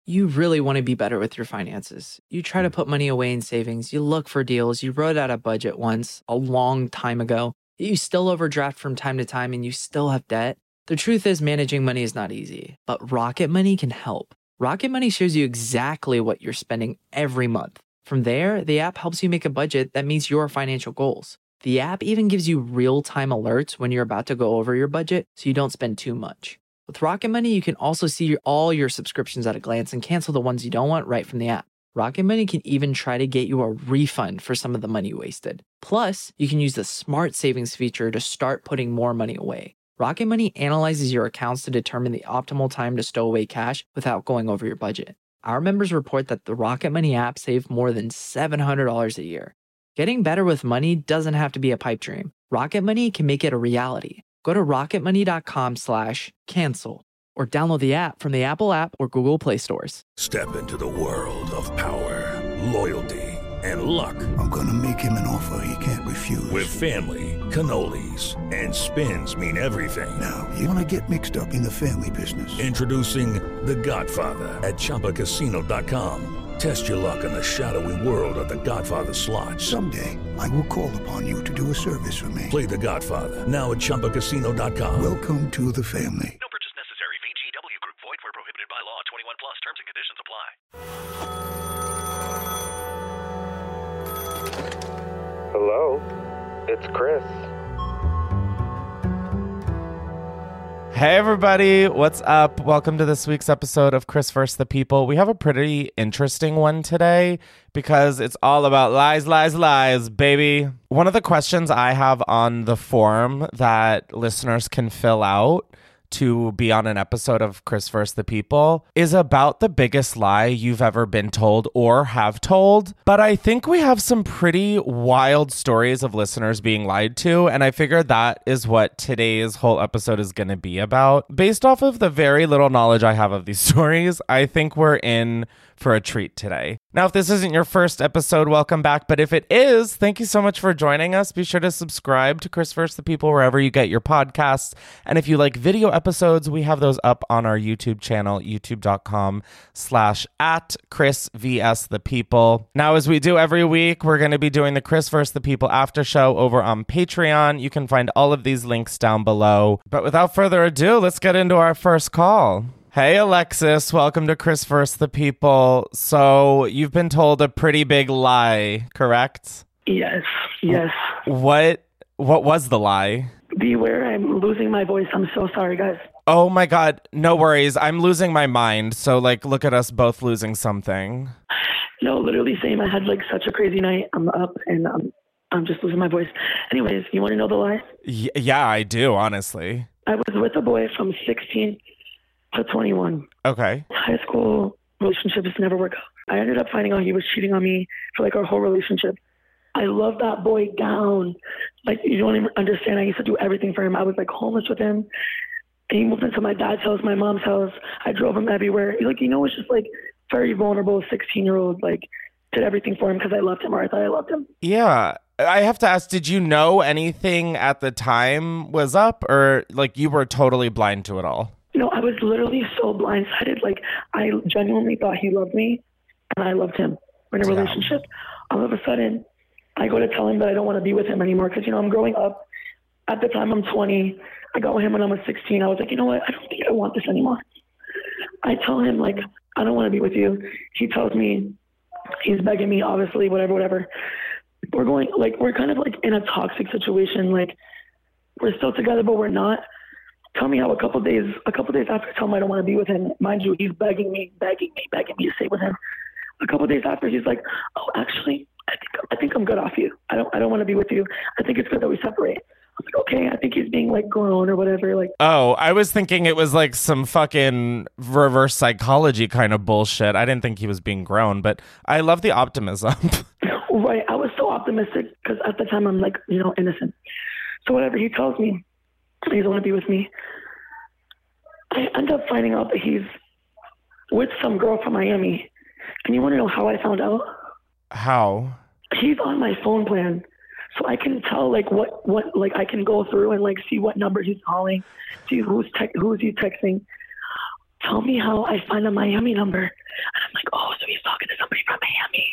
You really want to be better with your finances. You try to put money away in savings, you look for deals, you wrote out a budget once a long time ago, you still overdraft from time to time and you still have debt. The truth is, managing money is not easy, but Rocket Money can help. Rocket Money shows you exactly what you're spending every month. From there, the app helps you make a budget that meets your financial goals. The app even gives you real-time alerts when you're about to go over your budget so you don't spend too much. With Rocket Money, you can also see all your subscriptions at a glance and cancel the ones you don't want right from the app. Rocket Money can even try to get you a refund for some of the money you wasted. Plus, you can use the Smart Savings feature to start putting more money away. Rocket Money analyzes your accounts to determine the optimal time to stow away cash without going over your budget. Our members report that the Rocket Money app saved more than $700 a year. Getting better with money doesn't have to be a pipe dream. Rocket Money can make it a reality. Go to rocketmoney.com/cancel or download the app from the Apple app or Google Play stores. Step into the world of power, loyalty, and luck. I'm gonna make him an offer he can't refuse. With family, cannolis, and spins mean everything. Now, you wanna get mixed up in the family business. Introducing The Godfather at ChumbaCasino.com. Test your luck in the shadowy world of The Godfather slot. Someday, I will call upon you to do a service for me. Play The Godfather now at ChumbaCasino.com. Welcome to the family. No purchase necessary. VGW Group. Void where prohibited by law. 21 plus. Terms and conditions apply. Hello, it's Chris. Hey everybody, what's up? Welcome to this week's episode of Chris vs. the People. We have a pretty interesting one today because it's all about lies, lies, lies, baby. One of the questions I have on the form that listeners can fill out to be on an episode of Chris vs. the People is about the biggest lie you've ever been told or have told. But I think we have some pretty wild stories of listeners being lied to, and I figured that is what today's whole episode is going to be about. Based off of the very little knowledge I have of these stories, I think we're in for a treat today. Now, if this isn't your first episode, welcome back. But if it is, thank you so much for joining us. Be sure to subscribe to Chris vs. the People wherever you get your podcasts. And if you like video episodes, we have those up on our YouTube channel, youtube.com/@ChrisVSThePeople. Now, as we do every week, we're going to be doing the Chris vs. the People after show over on Patreon. You can find all of these links down below. But without further ado, let's get into our first call. Hey, Alexis, welcome to Chris vs. the People. So you've been told a pretty big lie, correct? Yes. What was the lie? Beware, I'm losing my voice. I'm so sorry, guys. Oh my God, no worries. I'm losing my mind. So look at us both losing something. No, literally same. I had such a crazy night. I'm up and I'm just losing my voice. Anyways, you want to know the lie? Yeah, I do, honestly. I was with a boy from 16 to 21. Okay. High school relationships never work out. I ended up finding out he was cheating on me for our whole relationship. I loved that boy down. You don't even understand. I used to do everything for him. I was homeless with him. And he moved into my dad's house, my mom's house. I drove him everywhere. It's just very vulnerable 16-year-old, did everything for him because I loved him or I thought I loved him. Yeah. I have to ask, did you know anything at the time was up or you were totally blind to it all? No, I was literally so blindsided. I genuinely thought he loved me and I loved him. We're in a relationship. All of a sudden, I go to tell him that I don't want to be with him anymore because, I'm growing up. At the time, I'm 20. I got with him when I was 16. I was like, you know what? I don't think I want this anymore. I tell him, I don't want to be with you. He tells me he's begging me, obviously, whatever. We're kind of in a toxic situation. We're still together, but we're not. Tell me how a couple days after I tell him I don't want to be with him, mind you, he's begging me to stay with him. A couple days after, he's like, oh, actually, I think I'm good off you. I don't want to be with you. I think it's good that we separate. I'm like, okay, I think he's being grown or whatever. Oh, I was thinking it was some fucking reverse psychology kind of bullshit. I didn't think he was being grown, but I love the optimism. Right. I was so optimistic because at the time I'm innocent. So whatever he tells me, he doesn't want to be with me. I end up finding out that he's with some girl from Miami. And you want to know how I found out? How? He's on my phone plan. So I can tell what I can go through and see what number he's calling, see who's he texting. tell me how I find a Miami number. And I'm like, oh, so he's talking to somebody from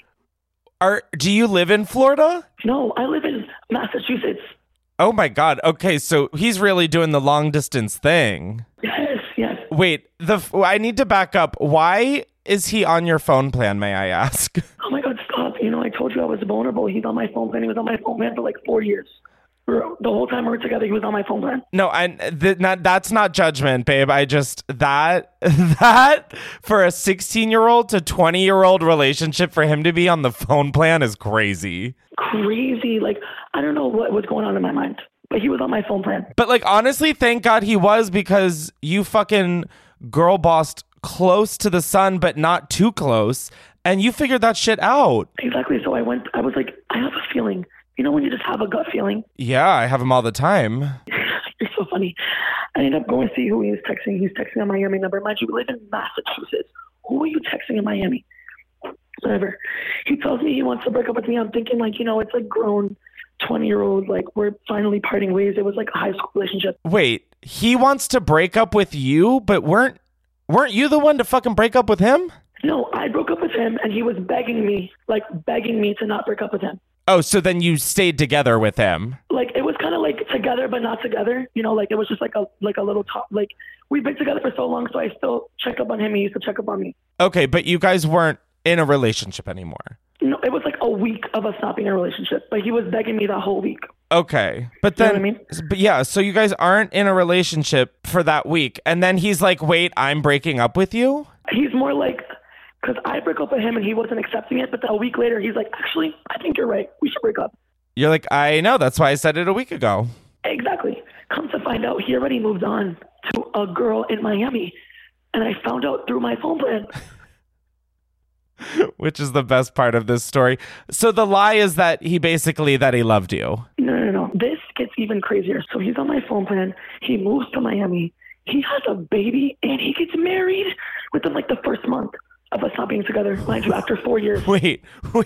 Miami. Do you live in Florida? No, I live in Massachusetts. Oh my God. Okay, so he's really doing the long distance thing. Yes, yes. Wait, I need to back up. Why is he on your phone plan, may I ask? Oh my God, stop. You know, I told you I was vulnerable. He's on my phone plan. He was on my phone plan for like 4 years. The whole time we were together, he was on my phone plan. No, that's not judgment, babe. I just, that for a 16-year-old to 20-year-old relationship, for him to be on the phone plan is crazy. Crazy. Like, I don't know what was going on in my mind, but he was on my phone plan. But like, honestly, thank God he was, because you fucking girl bossed close to the sun, but not too close. And you figured that shit out. Exactly. So I was like, I have a feeling. You know when you just have a gut feeling? Yeah, I have them all the time. You're so funny. I ended up going to see who he was texting. He's texting a Miami number. Mind you, we live in Massachusetts. Who are you texting in Miami? Whatever. He tells me he wants to break up with me. I'm thinking, like, you know, it's like grown 20-year-old. Like, we're finally parting ways. It was like a high school relationship. Wait, he wants to break up with you, but weren't you the one to fucking break up with him? No, I broke up with him, and he was begging me to not break up with him. Oh, so then you stayed together with him? Like, it was kind of like together but not together. You know, like it was just like a little talk. Like, we've been together for so long, so I still check up on him. He used to check up on me. Okay, but you guys weren't in a relationship anymore? No, it was like a week of us not being in a relationship, but he was begging me that whole week. Okay, but then, you know what I mean? But yeah, so you guys aren't in a relationship for that week, and then he's like, wait, I'm breaking up with you? He's more like, because I broke up with him and he wasn't accepting it, but then a week later, he's like, actually, I think you're right. We should break up. You're like, I know. That's why I said it a week ago. Exactly. Come to find out, he already moved on to a girl in Miami. And I found out through my phone plan. Which is the best part of this story. So the lie is that he loved you. No. This gets even crazier. So he's on my phone plan. He moves to Miami. He has a baby and he gets married within like the first month of us not being together, mind you, after 4 years. Wait.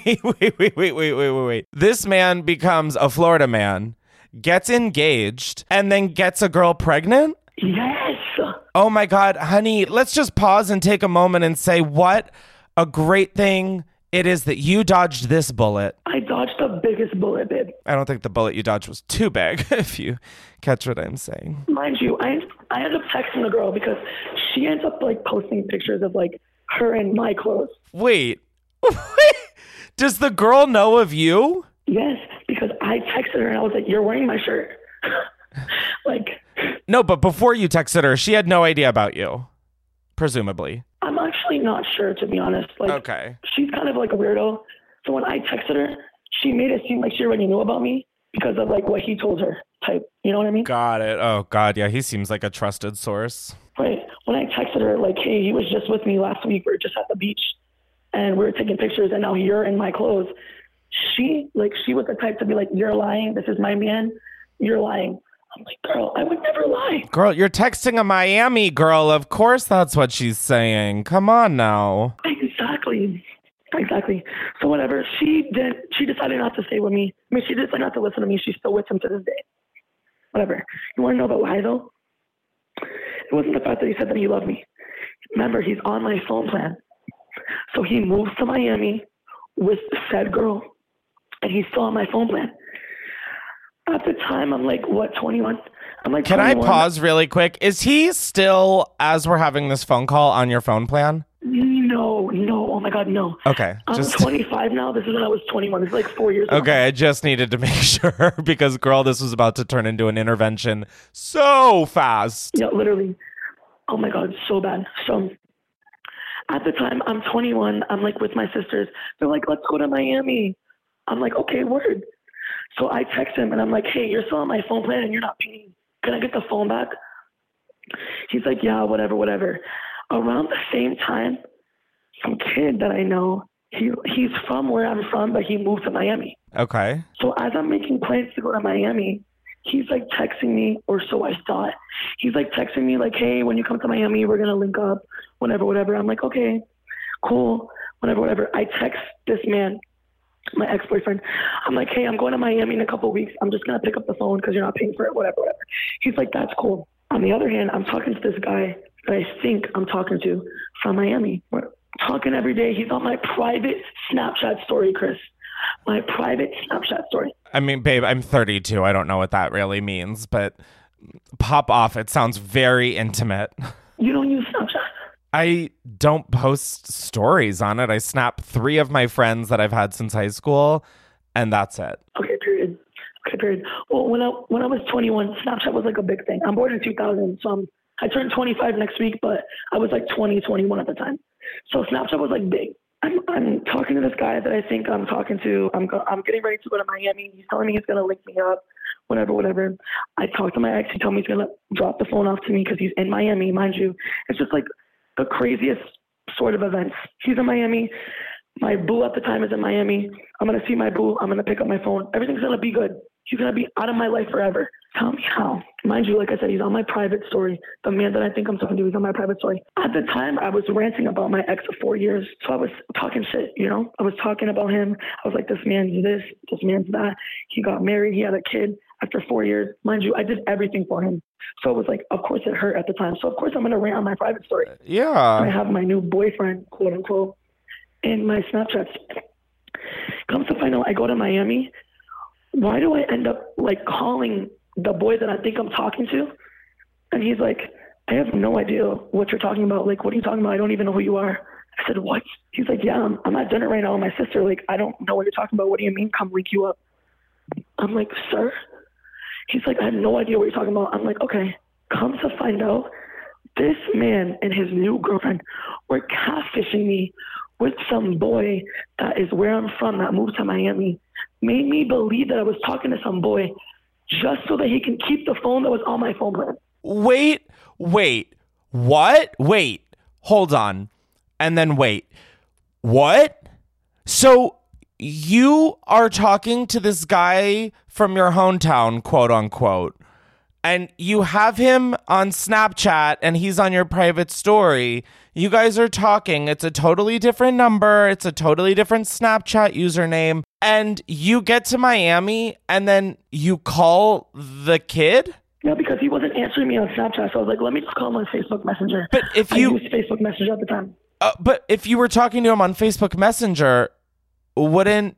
This man becomes a Florida man, gets engaged, and then gets a girl pregnant? Yes. Oh my God, honey, let's just pause and take a moment and say what a great thing it is that you dodged this bullet. I dodged the biggest bullet, babe. I don't think the bullet you dodged was too big, if you catch what I'm saying. Mind you, I ended up texting the girl because she ends up like posting pictures of like her in my clothes. Wait. Does the girl know of you? Yes, because I texted her and I was like, you're wearing my shirt. No, but before you texted her, she had no idea about you, presumably. I'm actually not sure, to be honest. Okay. She's kind of like a weirdo. So when I texted her, she made it seem like she already knew about me because of like what he told her type. You know what I mean? Got it. Oh, God. Yeah, he seems like a trusted source. Right. When I texted her, like, hey, he was just with me last week. We were just at the beach and we were taking pictures and now you're in my clothes. She was the type to be like, you're lying. This is my man. You're lying. I'm like, girl, I would never lie. Girl, you're texting a Miami girl. Of course that's what she's saying. Come on now. Exactly. So whatever. She decided not to stay with me. I mean, she decided not to listen to me. She's still with him to this day. Whatever. You want to know about why, though? It wasn't the fact that he said that he loved me. Remember, he's on my phone plan. So he moves to Miami with said girl, and he's still on my phone plan. At the time, I'm like, what, 21? I'm like, can 21. I pause really quick? Is he still, as we're having this phone call, on your phone plan? No. Oh my God, no. Okay. I'm 25 now. This is when I was 21. It's like 4 years ago. Okay, I just needed to make sure because, girl, this was about to turn into an intervention so fast. Yeah, literally. Oh my God, so bad. So at the time, I'm 21. I'm like with my sisters. They're like, let's go to Miami. I'm like, okay, word. So I text him and I'm like, hey, you're still on my phone plan and you're not paying. Can I get the phone back? He's like, yeah, whatever. Around the same time, some kid that I know, he's from where I'm from, but he moved to Miami. Okay. So as I'm making plans to go to Miami, he's like texting me, or so I thought. He's like texting me like, hey, when you come to Miami, we're going to link up, whatever. I'm like, okay, cool, whatever. I text this man, my ex-boyfriend. I'm like, hey, I'm going to Miami in a couple of weeks. I'm just going to pick up the phone because you're not paying for it, whatever. He's like, that's cool. On the other hand, I'm talking to this guy that I think I'm talking to from Miami. We're talking every day. He's on my private Snapchat story, Chris. My private Snapchat story. I mean, babe, I'm 32. I don't know what that really means, but pop off. It sounds very intimate. You don't use Snapchat? I don't post stories on it. I snap 3 of my friends that I've had since high school, and that's it. Okay, period. Well, when I was 21, Snapchat was like a big thing. I'm born in 2000, so I turned 25 next week, but I was like 20, 21 at the time. So Snapchat was like big. I'm talking to this guy that I think I'm talking to. I'm getting ready to go to Miami. He's telling me he's gonna link me up, whatever. I talked to my ex. He told me he's gonna drop the phone off to me because he's in Miami, mind you. It's just like the craziest sort of events. He's in Miami. My boo at the time is in Miami. I'm gonna see my boo. I'm gonna pick up my phone. Everything's gonna be good. He's gonna be out of my life forever. Tell me how. Mind you, like I said, he's on my private story. The man that I think I'm talking to, he's on my private story. At the time, I was ranting about my ex of 4 years. So I was talking shit, you know? I was talking about him. I was like, this man's this man's that. He got married. He had a kid after 4 years. Mind you, I did everything for him. So it was like, of course it hurt at the time. So of course I'm going to rant on my private story. Yeah. I have my new boyfriend, quote unquote, in my Snapchats. Comes to find out, I go to Miami. Why do I end up like calling the boy that I think I'm talking to? And he's like, I have no idea what you're talking about. Like, what are you talking about? I don't even know who you are. I said, what? He's like, yeah, I'm at dinner right now with my sister. Like, I don't know what you're talking about. What do you mean come link you up? I'm like, sir? He's like, I have no idea what you're talking about. I'm like, okay. Come to find out, this man and his new girlfriend were catfishing me with some boy that is where I'm from that moved to Miami. Made me believe that I was talking to some boy just so that he can keep the phone that was on my phone plan. Wait, what? Wait, hold on. And then wait, what? So you are talking to this guy from your hometown, quote unquote, and you have him on Snapchat and he's on your private story. You guys are talking. It's a totally different number. It's a totally different Snapchat username. And you get to Miami and then you call the kid? Yeah, because he wasn't answering me on Snapchat. So I was like, let me just call him on Facebook Messenger. But if I you used Facebook Messenger at the time. But if you were talking to him on Facebook Messenger, wouldn't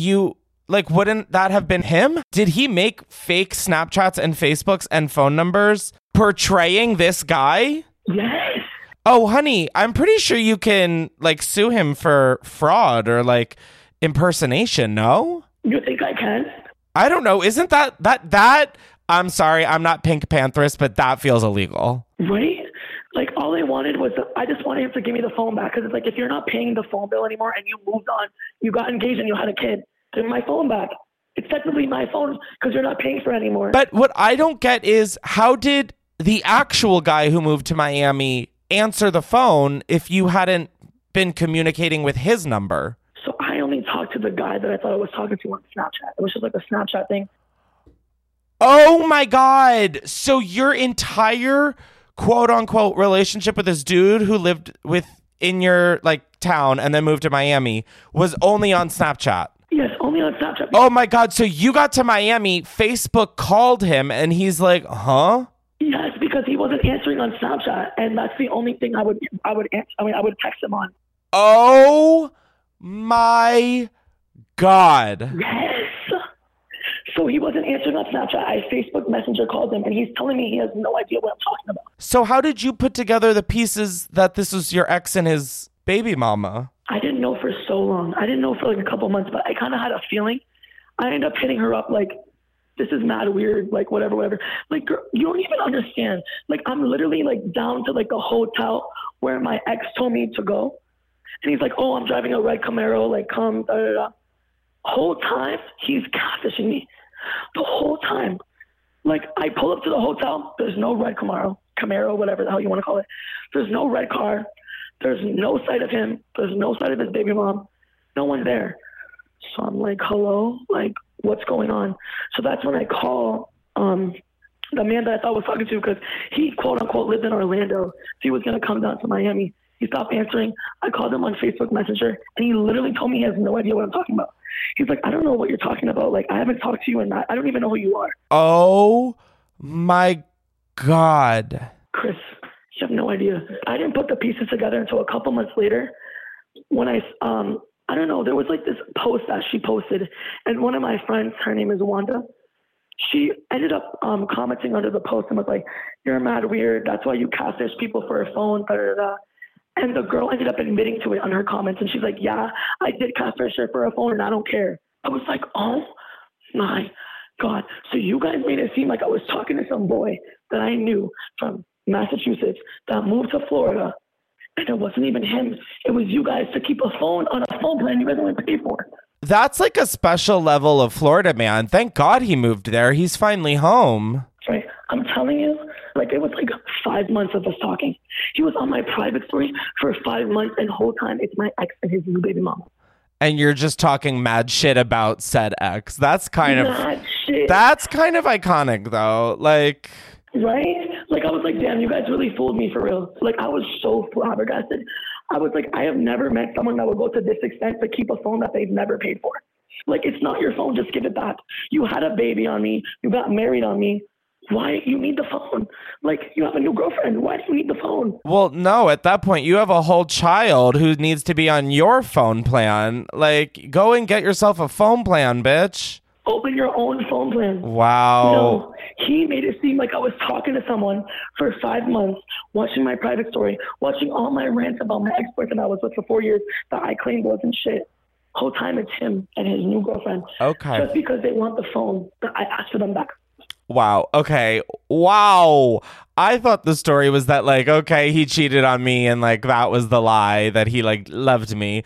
that have been him? Did he make fake Snapchats and Facebooks and phone numbers portraying this guy? Yes. Oh, honey, I'm pretty sure you can like sue him for fraud or like impersonation, no? You think I can? I don't know. Isn't that I'm sorry, I'm not Pink Pantherist, but that feels illegal. Right? Like, all I wanted was, I just wanted him to give me the phone back. Because it's like, if you're not paying the phone bill anymore and you moved on, you got engaged and you had a kid, give me my phone back. It's technically my phone because you're not paying for it anymore. But what I don't get is, how did the actual guy who moved to Miami answer the phone if you hadn't been communicating with his number? So I only talked to the guy that I thought I was talking to on Snapchat. It was just like a Snapchat thing. Oh my God. So your entire quote unquote relationship with this dude who lived in your like town and then moved to Miami was only on Snapchat? Yes, only on Snapchat. Oh my God. So you got to Miami, Facebook called him and he's like, huh? Yes, because he wasn't answering on Snapchat, and that's the only thing I would text him on. Oh my God. Yes. So he wasn't answering on Snapchat. I Facebook Messenger called him, and he's telling me he has no idea what I'm talking about. So how did you put together the pieces that this was your ex and his baby mama? I didn't know for so long. I didn't know for like a couple months, but I kind of had a feeling. I ended up hitting her up like, this is mad weird, like whatever. Like, girl, you don't even understand. Like, I'm literally like down to like a hotel where my ex told me to go. And he's like, oh, I'm driving a red Camaro, like come, da da da. Whole time, he's catfishing me. The whole time. Like, I pull up to the hotel, there's no red Camaro, whatever the hell you want to call it. There's no red car. There's no sight of him. There's no sight of his baby mom. No one there. So I'm like, hello? Like, what's going on? So that's when I call the man that I thought was talking to, because he, quote unquote, lived in Orlando. So he was going to come down to Miami. He stopped answering. I called him on Facebook Messenger, and he literally told me he has no idea what I'm talking about. He's like, I don't know what you're talking about. Like, I haven't talked to you, and I don't even know who you are. Oh, my God. Chris, You have no idea. I didn't put the pieces together until a couple months later when I don't know, there was like this post that she posted, and one of my friends, her name is Wanda, she ended up commenting under the post and was like, "You're mad weird. That's why you catfish people for a phone, da da da." And the girl ended up admitting to it on her comments, and she's like, "Yeah, I did catfish her for a phone, and I don't care." I was like, "Oh my God!" So you guys made it seem like I was talking to some boy that I knew from Massachusetts that moved to Florida, and it wasn't even him. It was you guys to keep a phone on a phone plan you guys only pay for. That's like a special level of Florida, man. Thank God he moved there. He's finally home. Right. I'm telling you, like, it was like 5 months of us talking. He was on my private story for 5 months, and the whole time it's my ex and his new baby mama. And you're just talking mad shit about said ex. That's kind of shit. That's kind of iconic, though. Like, right? Like, I was like, damn, you guys really fooled me for real. Like, I was so flabbergasted. I was like, I have never met someone that would go to this extent to keep a phone that they've never paid for. Like, it's not your phone. Just give it back. You had a baby on me. You got married on me. Why you need the phone? Like, you have a new girlfriend. Why do you need the phone? well, no, at that point, you have a whole child who needs to be on your phone plan. Like, go and get yourself a phone plan, bitch. Open your own phone plan. Wow. No, he made it seem like I was talking to someone for 5 months, watching my private story, watching all my rants about my ex-boyfriend I was with for 4 years that I claimed wasn't shit. Whole time it's him and his new girlfriend. Okay. Just because they want the phone that I asked for them back. Wow. Okay. Wow. I thought the story was that, like, okay, he cheated on me and, like, that was the lie, that he, like, loved me.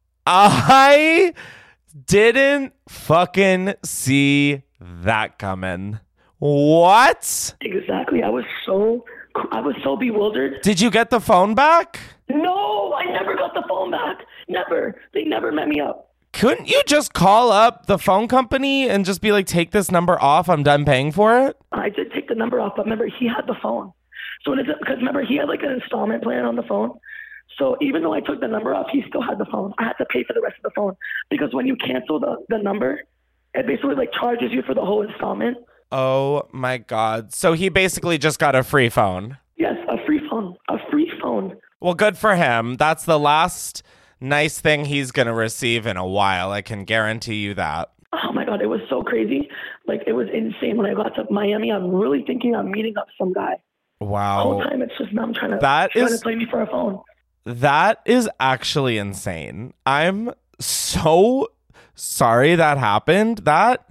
I didn't fucking see that coming. What? Exactly. I was so bewildered. Did you get the phone back? No, I never got the phone back. Never. They never met me up. Couldn't you just call up the phone company and just be like, take this number off, I'm done paying for it? I did take the number off, but remember, he had the phone. So because remember, he had like an installment plan on the phone. So even though I took the number off, he still had the phone. I had to pay for the rest of the phone because when you cancel the number, it basically like charges you for the whole installment. Oh my God. So he basically just got a free phone. Yes, a free phone. A free phone. Well, good for him. That's the last nice thing he's going to receive in a while. I can guarantee you that. Oh my God, it was so crazy. Like, it was insane. When I got to Miami, I'm really thinking I'm meeting up some guy. Wow. The whole time it's just them trying to play me for a phone. That is actually insane. I'm so sorry that happened. That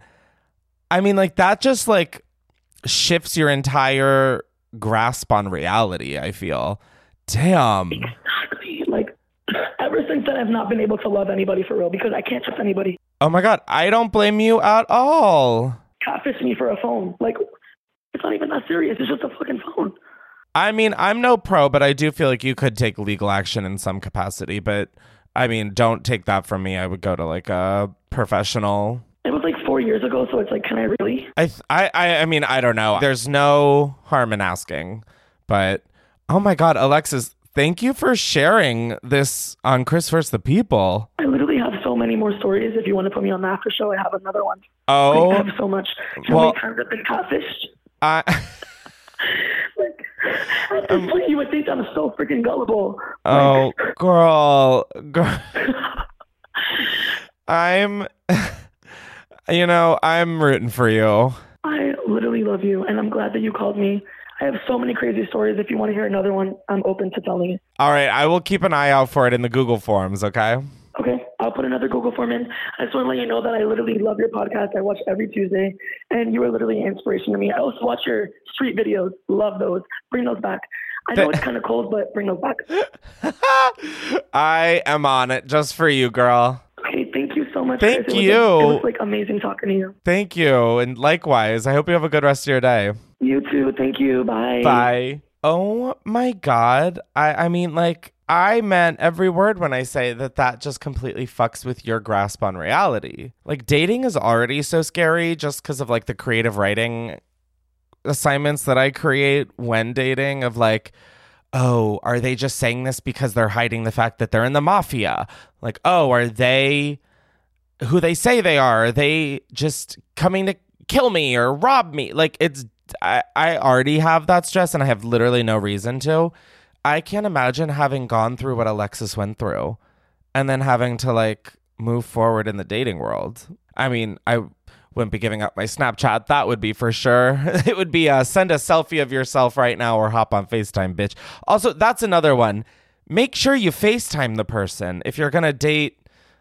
just like shifts your entire grasp on reality, I feel. Damn. Exactly. Like, ever since then, I've not been able to love anybody for real because I can't trust anybody. Oh my God, I don't blame you at all. Catfish me for a phone. Like, it's not even that serious. It's just a fucking phone. I mean, I'm no pro, but I do feel like you could take legal action in some capacity. But I mean, don't take that from me. I would go to like a professional. It was like 4 years ago, so it's like, can I really? I mean, I don't know. There's no harm in asking, but oh my God, Alexis, thank you for sharing this on Chris First the People. I literally have so many more stories. If you want to put me on the after show, I have another one. Oh, I have so much. How many times I've been catfished? Like, at this point, you would think I'm so freaking gullible. Oh, girl. I'm rooting for you. I literally love you, and I'm glad that you called me. I have so many crazy stories. If you want to hear another one, I'm open to telling it. All right, I will keep an eye out for it in the Google Forms, okay? Okay, I'll put another Google form in. I just want to let you know that I literally love your podcast. I watch every Tuesday, and you are literally an inspiration to me. I also watch your street videos. Love those. Bring those back. I know it's kind of cold, but bring those back. I am on it just for you, girl. Okay, thank you so much. Thank Chris. you. It was like amazing talking to you. Thank you, and likewise. I hope you have a good rest of your day. You too. Thank you. Bye. Bye. Oh my God. I mean, like, I meant every word when I say that just completely fucks with your grasp on reality. Like, dating is already so scary just because of like the creative writing assignments that I create when dating of like, oh, are they just saying this because they're hiding the fact that they're in the mafia? Like, oh, are they who they say they are? Are they just coming to kill me or rob me? Like, it's I already have that stress and I have literally no reason to. I can't imagine having gone through what Alexis went through and then having to like move forward in the dating world. I mean, I wouldn't be giving up my Snapchat. That would be for sure. It would be send a selfie of yourself right now or hop on FaceTime, bitch. Also, that's another one. Make sure you FaceTime the person if you're going to date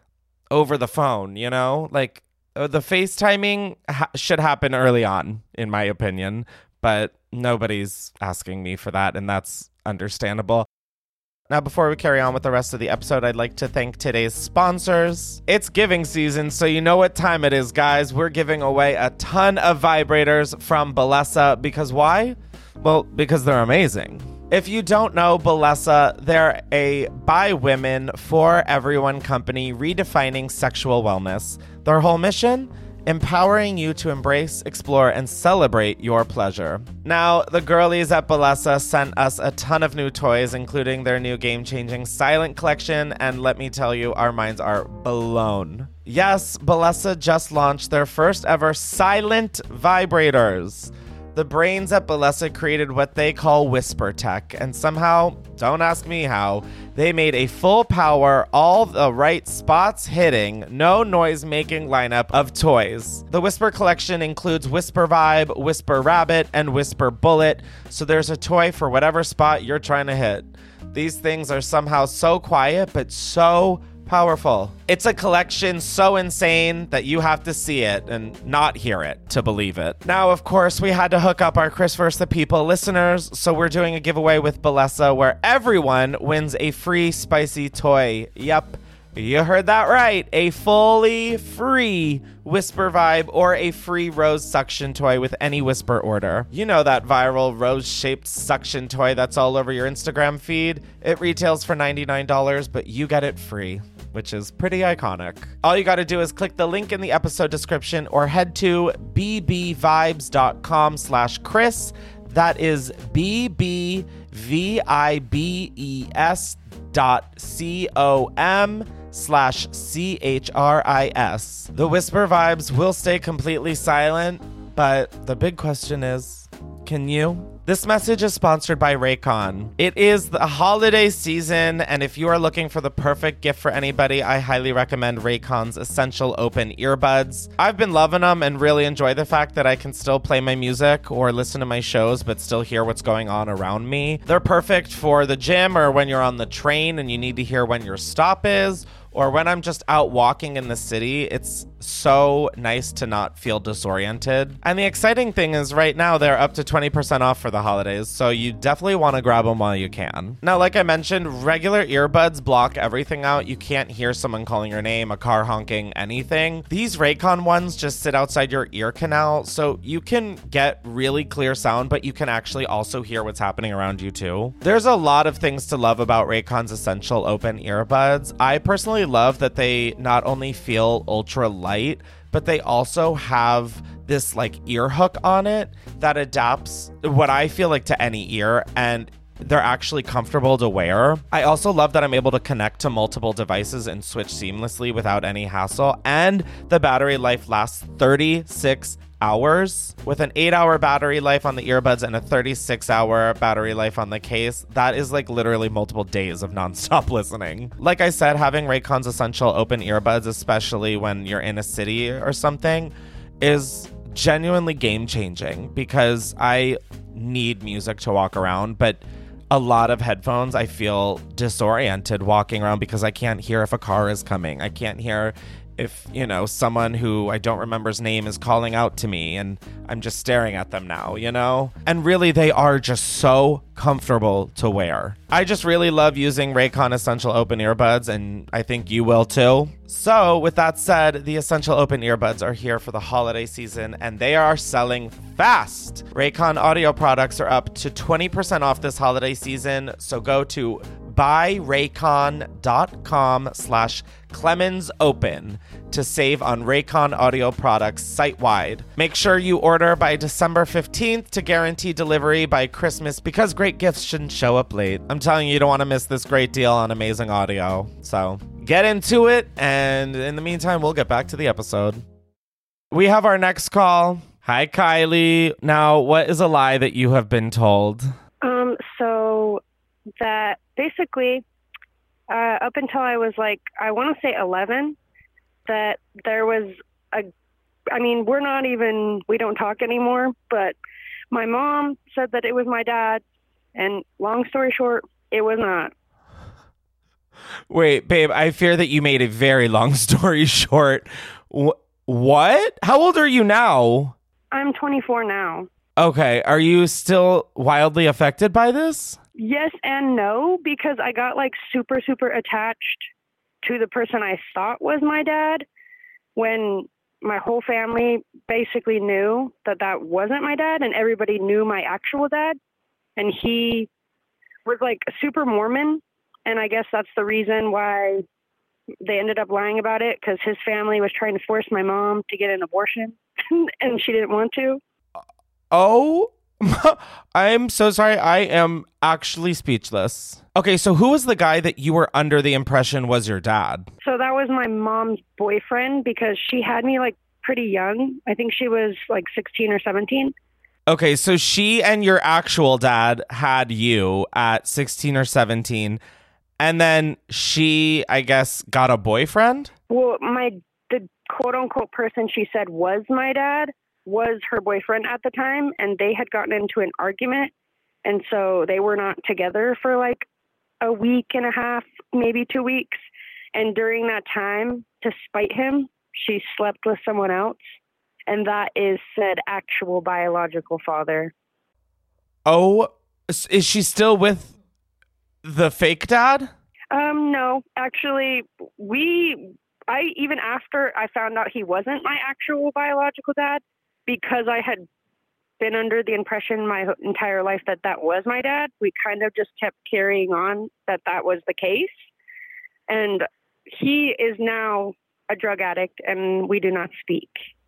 over the phone, you know? Like, the FaceTiming should happen early on, in my opinion. But nobody's asking me for that, and that's understandable. Now, before we carry on with the rest of the episode, I'd like to thank today's sponsors. It's giving season, so you know what time it is, guys. We're giving away a ton of vibrators from Bellesa. Because why? Well, because they're amazing. If you don't know Bellesa, they're a by women, for everyone company redefining sexual wellness. Their whole mission? Empowering you to embrace, explore, and celebrate your pleasure. Now, the girlies at Bellesa sent us a ton of new toys, including their new game-changing Silent collection, and let me tell you, our minds are blown. Yes, Bellesa just launched their first ever Silent vibrators. The brains at Bellesa created what they call Whisper Tech, and somehow, don't ask me how, they made a full power, all the right spots hitting, no noise making lineup of toys. The Whisper collection includes Whisper Vibe, Whisper Rabbit, and Whisper Bullet, so there's a toy for whatever spot you're trying to hit. These things are somehow so quiet, but so powerful. It's a collection so insane that you have to see it and not hear it to believe it. Now, of course, we had to hook up our Chris vs. the People listeners, so we're doing a giveaway with Bellesa where everyone wins a free spicy toy. Yep, you heard that right. A fully free Whisper Vibe or a free rose suction toy with any Whisper order. You know that viral rose-shaped suction toy that's all over your Instagram feed? It retails for $99, but you get it free, which is pretty iconic. All you gotta do is click the link in the episode description or head to bbvibes.com/Chris. That is bbvibes.com/CHRIS. The Whisper Vibes will stay completely silent, but the big question is, can you? This message is sponsored by Raycon. It is the holiday season, and if you are looking for the perfect gift for anybody, I highly recommend Raycon's Essential Open Earbuds. I've been loving them and really enjoy the fact that I can still play my music or listen to my shows, but still hear what's going on around me. They're perfect for the gym or when you're on the train and you need to hear when your stop is, or when I'm just out walking in the city. It's so nice to not feel disoriented. And the exciting thing is right now they're up to 20% off for the holidays, so you definitely want to grab them while you can. Now, like I mentioned, regular earbuds block everything out. You can't hear someone calling your name, a car honking, anything. These Raycon ones just sit outside your ear canal, so you can get really clear sound, but you can actually also hear what's happening around you too. There's a lot of things to love about Raycon's Essential Open Earbuds. I personally love that they not only feel ultra light, but they also have this like ear hook on it that adapts what I feel like to any ear, and they're actually comfortable to wear. I also love that I'm able to connect to multiple devices and switch seamlessly without any hassle, and the battery life lasts 36 hours. With an 8-hour battery life on the earbuds and a 36-hour battery life on the case, that is like literally multiple days of nonstop listening. Like I said, having Raycon's Essential Open Earbuds, especially when you're in a city or something, is genuinely game-changing because I need music to walk around, but a lot of headphones, I feel disoriented walking around because I can't hear if a car is coming. I can't hear if, you know, someone who I don't remember's name is calling out to me and I'm just staring at them now, you know? And really, they are just so comfortable to wear. I just really love using Raycon Essential Open Earbuds, and I think you will too. So with that said, the Essential Open Earbuds are here for the holiday season and they are selling fast. Raycon audio products are up to 20% off this holiday season, so go to buyraycon.com/ClemensOpen to save on Raycon audio products site-wide. Make sure you order by December 15th to guarantee delivery by Christmas, because great gifts shouldn't show up late. I'm telling you, you don't want to miss this great deal on amazing audio. So get into it, and in the meantime, we'll get back to the episode. We have our next call. Hi, Kylie. Now, what is a lie that you have been told? So that basically, up until I was like, I want to say 11, that there was we don't talk anymore, but my mom said that it was my dad, and long story short, it was not. Wait, babe, I fear that you made a very long story short. What? How old are you now? I'm 24 now. Okay, are you still wildly affected by this? Yes and no, because I got like super, super attached to the person I thought was my dad when my whole family basically knew that that wasn't my dad, and everybody knew my actual dad. And he was like super Mormon. And I guess that's the reason why they ended up lying about it, because his family was trying to force my mom to get an abortion and she didn't want to. Oh, I'm so sorry. I am actually speechless. Okay, so who was the guy that you were under the impression was your dad? So that was my mom's boyfriend, because she had me like pretty young. I think she was like 16 or 17. Okay, so she and your actual dad had you at 16 or 17. And then she, I guess, got a boyfriend? Well, the quote-unquote person she said was my dad was her boyfriend at the time, and they had gotten into an argument, and so they were not together for like a week and a half, maybe 2 weeks. And during that time, to spite him, she slept with someone else, and that is said actual biological father. Oh, is she still with the fake dad? No, actually, even after I found out he wasn't my actual biological dad, because I had been under the impression my entire life that that was my dad, we kind of just kept carrying on that was the case. And he is now a drug addict, and we do not speak.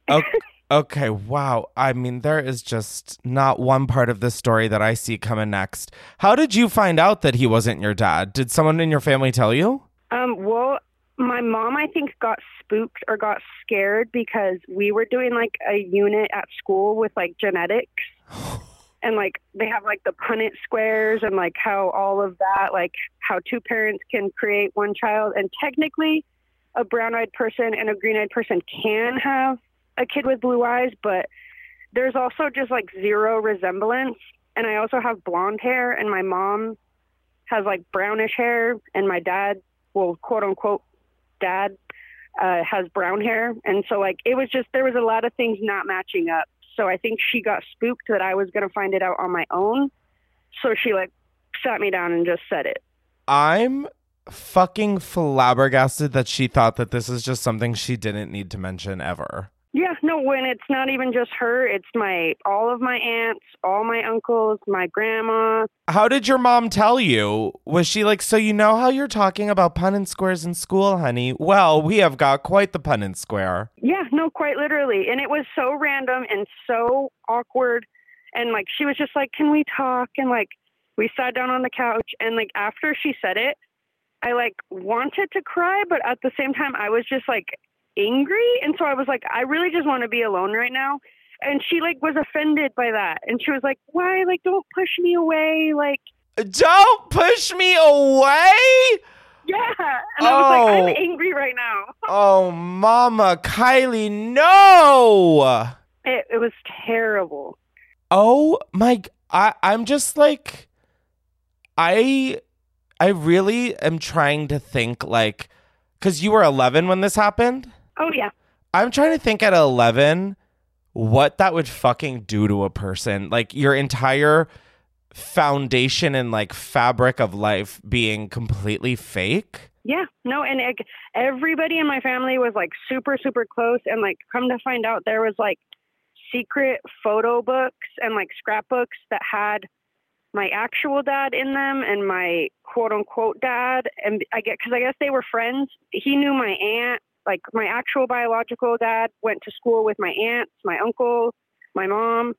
Okay, wow. I mean, there is just not one part of this story that I see coming next. How did you find out that he wasn't your dad? Did someone in your family tell you? Well, my mom, I think, got spooked or got scared because we were doing like a unit at school with like genetics. And like they have like the Punnett squares and like how all of that, like how two parents can create one child. And technically a brown-eyed person and a green-eyed person can have a kid with blue eyes, but there's also just like zero resemblance. And I also have blonde hair, and my mom has like brownish hair, and my dad, well, quote unquote dad, has brown hair. And so like it was just, there was a lot of things not matching up. So I think she got spooked that I was going to find it out on my own. So she like sat me down and just said it. I'm fucking flabbergasted that she thought that this is just something she didn't need to mention ever. Yeah, no, when it's not even just her, it's all of my aunts, all my uncles, my grandma. How did your mom tell you? Was she like, so you know how you're talking about Punnett squares in school, honey? Well, we have got quite the Punnett square. Yeah, no, quite literally. And it was so random and so awkward. And like, she was just like, can we talk? And like, we sat down on the couch, and like, after she said it, I like wanted to cry, but at the same time, I was just like angry. And so I was like, I really just want to be alone right now. And she like was offended by that. And she was like, why? Like, don't push me away. Like, don't push me away. Yeah. And I was like, I'm angry right now. Oh, Mama Kylie, no. It was terrible. Oh my, I'm just like, I really am trying to think like, because you were 11 when this happened. Oh, yeah. I'm trying to think at 11 what that would fucking do to a person. Like your entire foundation and like fabric of life being completely fake. Yeah, no. And everybody in my family was like super, super close. And like, come to find out, there was like secret photo books and like scrapbooks that had my actual dad in them and my quote unquote dad. And I guess they were friends. He knew my aunt. Like my actual biological dad went to school with my aunts, my uncle, my mom,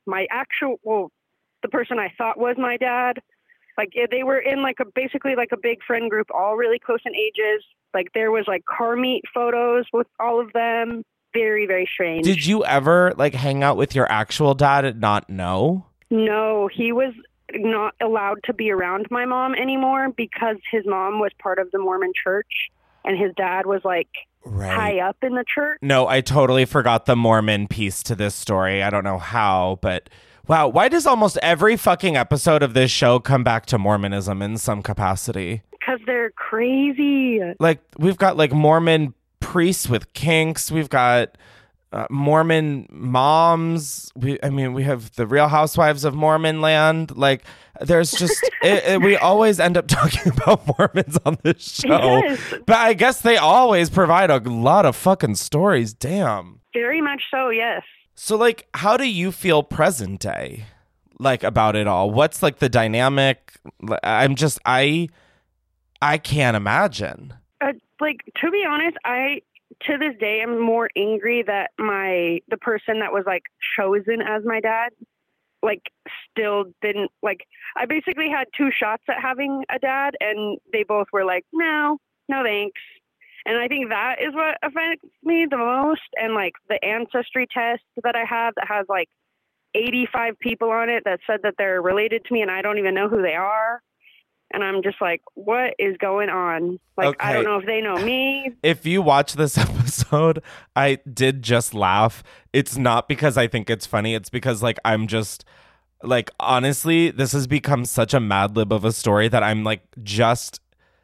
the person I thought was my dad. Like they were in like basically like a big friend group, all really close in ages. Like there was like car meet photos with all of them. very, very strange. Did you ever like hang out with your actual dad and not know? No, he was not allowed to be around my mom anymore because his mom was part of the Mormon church and his dad was like high up in the church. No, I totally forgot the Mormon piece to this story. I don't know how, but wow, why does almost every fucking episode of this show come back to Mormonism in some capacity? Because they're crazy. Like, we've got like Mormon priests with kinks. We've got Mormon moms. We have the Real Housewives of Mormon land. Like, there's just, we always end up talking about Mormons on this show. Yes. But I guess they always provide a lot of fucking stories. Damn. Very much so, yes. So, like, how do you feel present day, like, about it all? What's, like, the dynamic? I can't imagine. Like, to be honest, to this day, I'm more angry that the person that was, like, chosen as my dad, like, still didn't, like, I basically had 2 shots at having a dad, and they both were like, no thanks. And I think that is what affects me the most. And, like, the ancestry test that I have that has, like, 85 people on it that said that they're related to me, and I don't even know who they are. And I'm just like, what is going on? Like, okay. I don't know if they know me. If you watch this episode, I did just laugh. It's not because I think it's funny. It's because, like, I'm just, like, honestly, this has become such a Mad Lib of a story that I'm, like, just,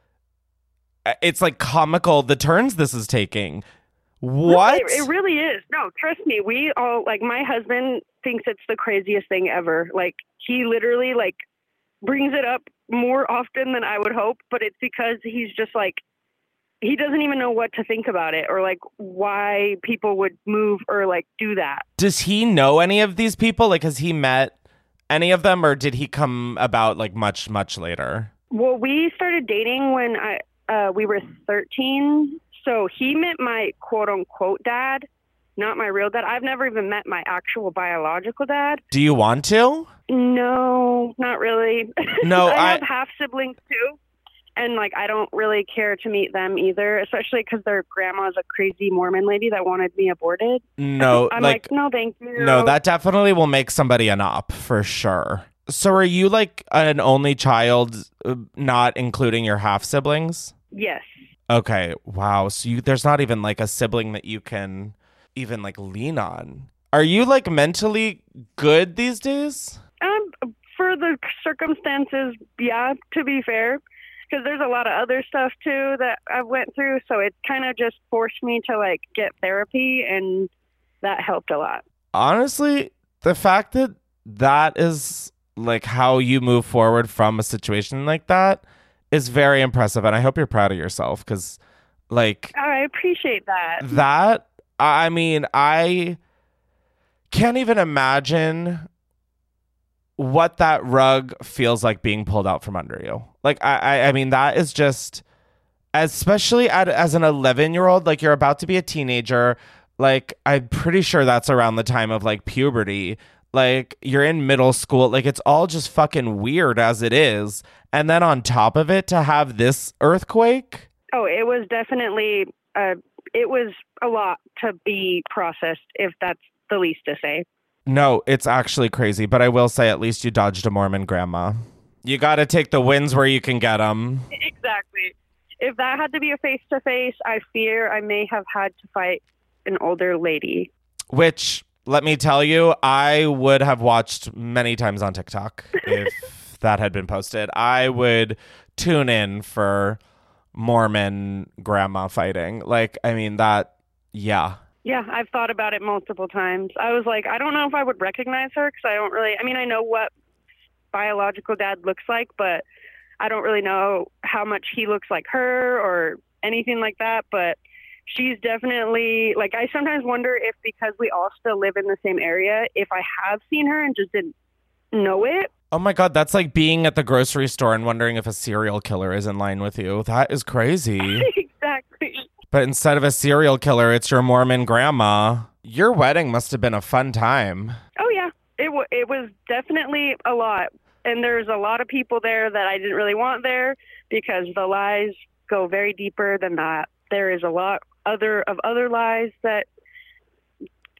it's, like, comical, the turns this is taking. What? It really is. No, trust me. We all, like, my husband thinks it's the craziest thing ever. Like, he literally, like, brings it up more often than I would hope, but it's because he's just like, he doesn't even know what to think about it or like why people would move or like do that. Does he know any of these people? Like, has he met any of them, or did he come about like much later? Well, we started dating when we were 13. So he met my quote unquote dad, not my real dad. I've never even met my actual biological dad. Do you want to? No, not really. No, I have half siblings too. And like, I don't really care to meet them either, especially because their grandma's a crazy Mormon lady that wanted me aborted. No, I'm like, no, thank you. No, that definitely will make somebody an op for sure. So are you like an only child, not including your half siblings? Yes. Okay. Wow. So there's not even like a sibling that you can even like lean on. Are you like mentally good these days? For the circumstances, yeah, to be fair, because there's a lot of other stuff too that I've went through. So it kind of just forced me to like get therapy, and that helped a lot. Honestly, the fact that that is like how you move forward from a situation like that is very impressive. And I hope you're proud of yourself because like, I appreciate that. I mean, I can't even imagine what that rug feels like being pulled out from under you. Like, I mean, that is just, especially as an 11-year-old, like you're about to be a teenager. Like, I'm pretty sure that's around the time of like puberty. Like, you're in middle school. Like, it's all just fucking weird as it is. And then on top of it, to have this earthquake. Oh, it was definitely, it was a lot to be processed, if that's the least to say. No, it's actually crazy. But I will say at least you dodged a Mormon grandma. You got to take the wins where you can get them. Exactly. If that had to be a face-to-face, I fear I may have had to fight an older lady. Which, let me tell you, I would have watched many times on TikTok if that had been posted. I would tune in for Mormon grandma fighting. Like, I mean, that, yeah. Yeah, I've thought about it multiple times. I was like, I don't know if I would recognize her because I know what biological dad looks like, but I don't really know how much he looks like her or anything like that. But she's definitely, like, I sometimes wonder if because we all still live in the same area, if I have seen her and just didn't know it. Oh my God, that's like being at the grocery store and wondering if a serial killer is in line with you. That is crazy. Exactly. But instead of a serial killer, it's your Mormon grandma. Your wedding must have been a fun time. Oh, yeah. It was definitely a lot. And there's a lot of people there that I didn't really want there because the lies go very deeper than that. There is a lot of other lies that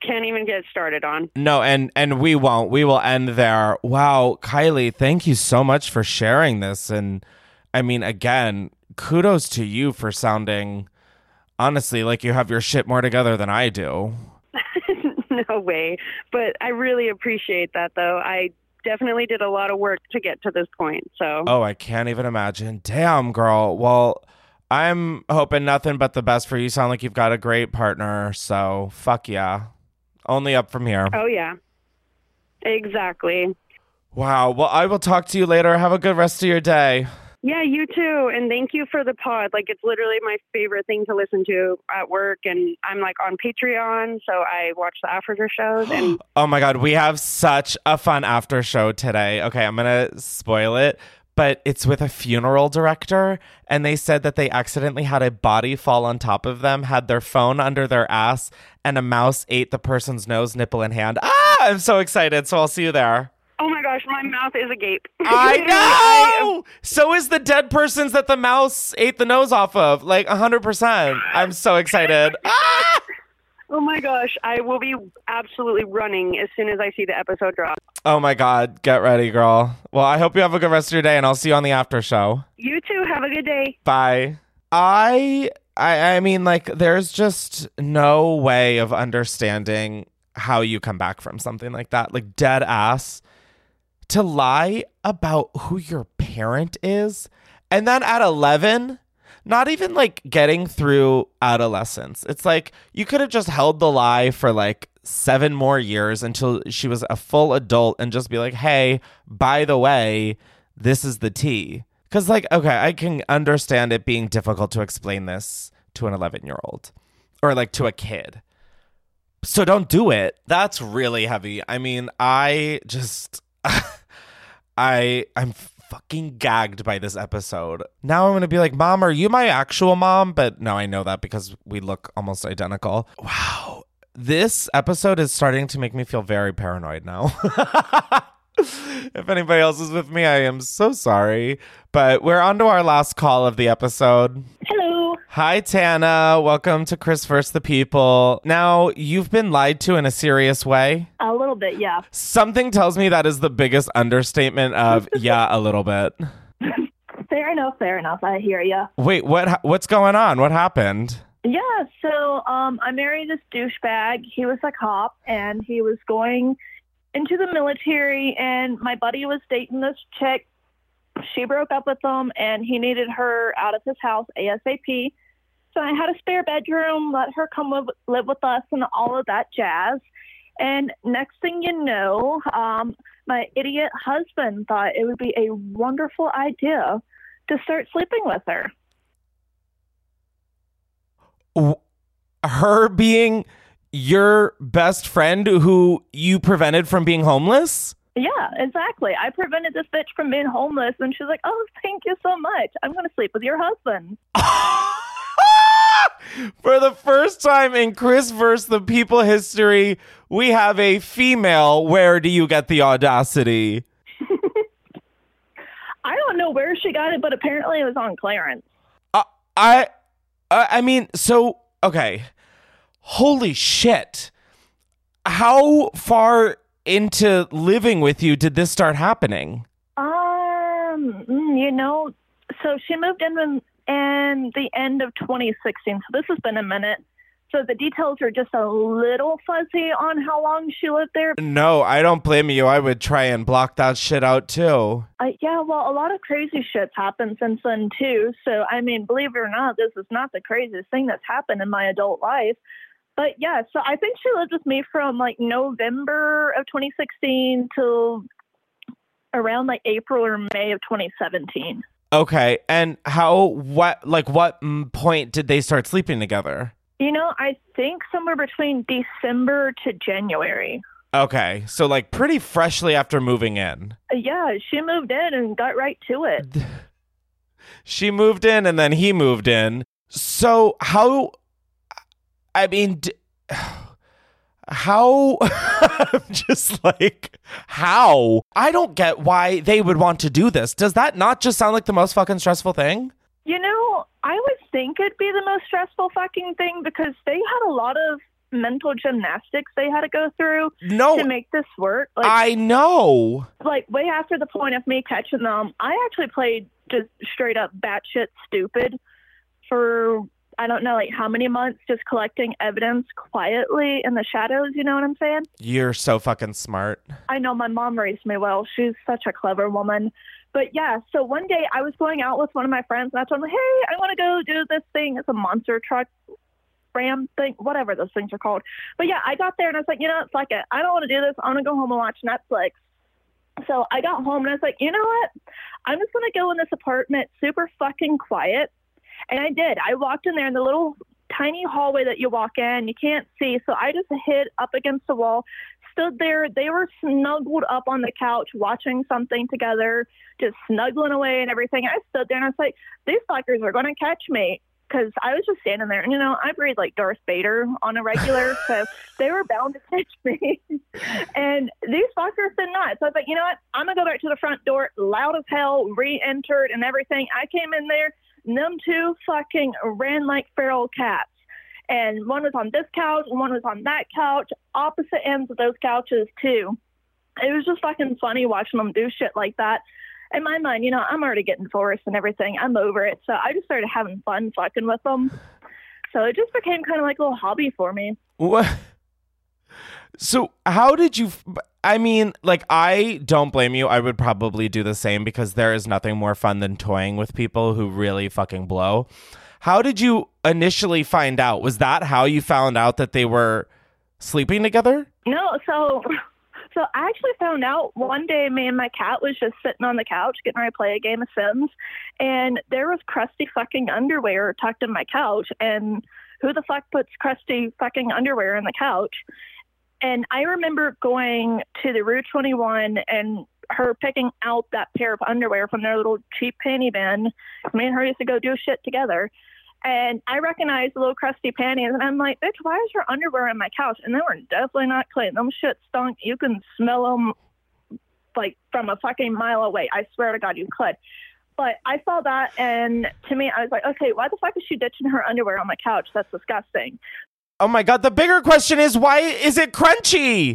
can't even get started on. No, and we won't. We will end there. Wow, Kylie, thank you so much for sharing this. And I mean, again, kudos to you for sounding, honestly, like you have your shit more together than I do. No way. But I really appreciate that, though. I definitely did a lot of work to get to this point. So. Oh, I can't even imagine. Damn, girl. Well, I'm hoping nothing but the best for you. You sound like you've got a great partner. So fuck yeah. Only up from here. Oh, yeah. Exactly. Wow. Well, I will talk to you later. Have a good rest of your day. Yeah, you too. And thank you for the pod. Like, it's literally my favorite thing to listen to at work. And I'm like on Patreon, so I watch the after shows. And oh my God, we have such a fun after show today. Okay, I'm going to spoil it, but it's with a funeral director. And they said that they accidentally had a body fall on top of them, had their phone under their ass, and a mouse ate the person's nose, nipple, and hand. Ah, I'm so excited. So I'll see you there. oh my gosh, my mouth is agape. I know. So is the dead person's that the mouse ate the nose off of. Like 100%. I'm so excited. Ah! Oh my gosh, I will be absolutely running as soon as I see the episode drop. Oh my God, get ready, girl. Well, I hope you have a good rest of your day, and I'll see you on the after show. You too. Have a good day. Bye. I mean, like, there's just no way of understanding how you come back from something like that. Like, dead ass. To lie about who your parent is, and then at 11, not even like getting through adolescence. It's like you could have just held the lie for like 7 more years until she was a full adult and just be like, hey, by the way, this is the tea. Because like, okay, I can understand it being difficult to explain this to an 11-year-old or like to a kid. So don't do it. That's really heavy. I mean, I just... I'm fucking gagged by this episode. Now I'm going to be like, Mom, are you my actual mom? But no, I know that because we look almost identical. Wow. This episode is starting to make me feel very paranoid now. If anybody else is with me, I am so sorry. But we're on to our last call of the episode. Hello. Hi, Tana. Welcome to Chris First the People. Now, you've been lied to in a serious way. A little bit, yeah. Something tells me that is the biggest understatement of, yeah, a little bit. Fair enough. I hear ya. Wait, what's going on? What happened? Yeah, so I married this douchebag. He was a cop, and he was going into the military, and my buddy was dating this chick. She broke up with him, and he needed her out of his house ASAP. So I had a spare bedroom, let her come live with us and all of that jazz. And next thing you know, my idiot husband thought it would be a wonderful idea to start sleeping with her. Her being your best friend who you prevented from being homeless? Yeah, exactly. I prevented this bitch from being homeless, and she's like, oh, thank you so much. I'm going to sleep with your husband. For the first time in Chris vs. the People history, we have a female. Where do you get the audacity? I don't know where she got it, but apparently it was on Clarence. I mean, so, okay. Holy shit. How far into living with you did this start happening? So she moved in the end of 2016. So this has been a minute. So the details are just a little fuzzy on how long she lived there. No, I don't blame you. I would try and block that shit out too. Yeah, well, a lot of crazy shit's happened since then too. So, I mean, believe it or not, this is not the craziest thing that's happened in my adult life. But yeah, so I think she lived with me from like November of 2016 around like April or May of 2017. Okay. And what point did they start sleeping together? I think somewhere between December to January. Okay. So like pretty freshly after moving in. Yeah, she moved in and got right to it. She moved in and then he moved in. So how I'm just like, how? I don't get why they would want to do this. Does that not just sound like the most fucking stressful thing? I would think it'd be the most stressful fucking thing because they had a lot of mental gymnastics they had to go through No. to make this work. Like, I know. like way after the point of me catching them, I actually played just straight up batshit stupid for I don't know like how many months, just collecting evidence quietly in the shadows. You know what I'm saying? You're so fucking smart. I know my mom raised me well. She's such a clever woman. But yeah, so one day I was going out with one of my friends, and I told him, hey, I want to go do this thing. It's a monster truck ram thing, whatever those things are called. But yeah, I got there and I was like, you know, fuck it. I don't want to do this. I want to go home and watch Netflix. So I got home and I was like, you know what? I'm just going to go in this apartment super fucking quiet. And I did. I walked in there in the little tiny hallway that you walk in. You can't see. So I just hid up against the wall, stood there. They were snuggled up on the couch watching something together, just snuggling away and everything. I stood there and I was like, these fuckers are going to catch me. Because I was just standing there, and, you know, I breathe like Darth Vader on a regular, so they were bound to catch me. And these fuckers did not. So I was like, you know what? I'm going to go back to the front door, loud as hell, re-entered and everything. I came in there, and them two fucking ran like feral cats. And one was on this couch, and one was on that couch, opposite ends of those couches, too. It was just fucking funny watching them do shit like that. In my mind, you know, I'm already getting divorced and everything. I'm over it. So I just started having fun fucking with them. So it just became kind of like a little hobby for me. What? So how did you... I mean, like, I don't blame you. I would probably do the same because there is nothing more fun than toying with people who really fucking blow. How did you initially find out? Was that how you found out that they were sleeping together? No, so I actually found out one day me and my cat was just sitting on the couch getting ready to play a game of Sims, and there was crusty fucking underwear tucked in my couch, and who the fuck puts crusty fucking underwear in the couch? And I remember going to the Rue 21 and her picking out that pair of underwear from their little cheap panty bin. Me and her used to go do shit together. And I recognized the little crusty panties, and I'm like, bitch, why is your underwear on my couch? And they were definitely not clean. Them shit stunk. You can smell them, like, from a fucking mile away. I swear to God, you could. But I saw that, and to me, I was like, okay, why the fuck is she ditching her underwear on my couch? That's disgusting. Oh, my God. The bigger question is, why is it crunchy?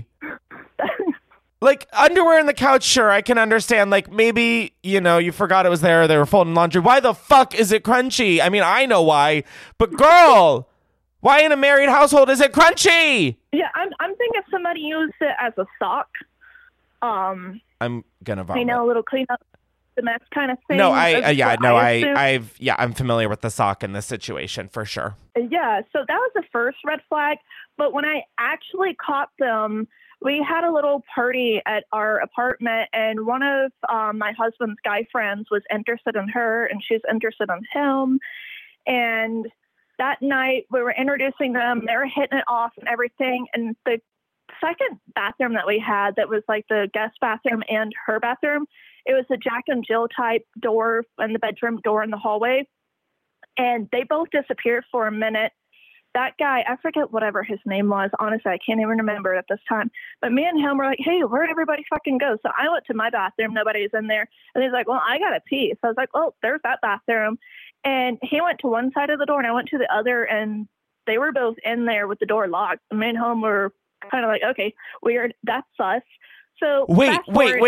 Like, underwear in the couch, sure, I can understand. Like, maybe, you know, you forgot it was there. They were folding laundry. Why the fuck is it crunchy? I mean, I know why. But, girl, why in a married household is it crunchy? Yeah, I'm thinking if somebody used it as a sock. I'm going to vomit. You know, a little cleanup the mess kind of thing. No, I'm familiar with the sock in this situation, for sure. Yeah, so that was the first red flag. But when I actually caught them, we had a little party at our apartment, and one of my husband's guy friends was interested in her, and she's interested in him. And that night, we were introducing them. They were hitting it off and everything. And the second bathroom that we had that was like the guest bathroom and her bathroom, it was a Jack and Jill type door and the bedroom door in the hallway. And they both disappeared for a minute. That guy, I forget whatever his name was. Honestly, I can't even remember it at this time. But me and him were like, hey, where'd everybody fucking go? So I went to my bathroom. Nobody's in there. And he's like, well, I got to pee. So I was like, well, there's that bathroom. And he went to one side of the door and I went to the other. And they were both in there with the door locked. Me and him were kind of like, okay, weird. That's sus. So wait.